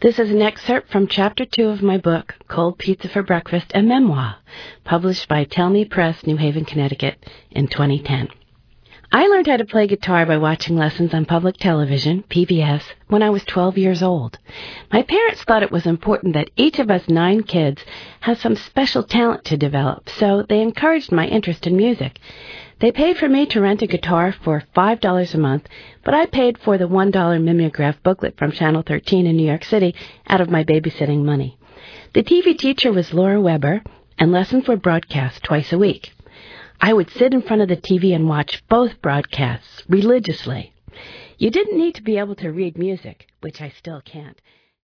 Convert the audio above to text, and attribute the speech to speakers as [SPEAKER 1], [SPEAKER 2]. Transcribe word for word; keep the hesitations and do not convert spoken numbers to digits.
[SPEAKER 1] This is an excerpt from Chapter two of my book, Cold Pizza for Breakfast, a Memoir, published by Tell Me Press, New Haven, Connecticut, in twenty ten. I learned how to play guitar by watching lessons on public television, P B S, when I was twelve years old. My parents thought it was important that each of us nine kids have some special talent to develop, so they encouraged my interest in music. They paid for me to rent a guitar for five dollars a month, but I paid for the one dollar mimeograph booklet from Channel thirteen in New York City out of my babysitting money. The T V teacher was Laura Weber, and lessons were broadcast twice a week. I would sit in front of the T V and watch both broadcasts religiously. You didn't need to be able to read music, which I still can't.